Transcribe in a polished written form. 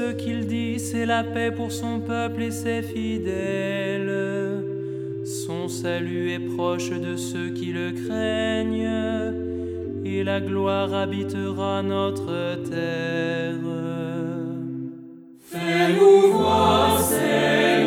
ce qu'il dit, c'est la paix pour son peuple et ses fidèles. Son salut est proche de ceux qui le craignent, et la gloire habitera notre terre. Fais-nous voir, Seigneur.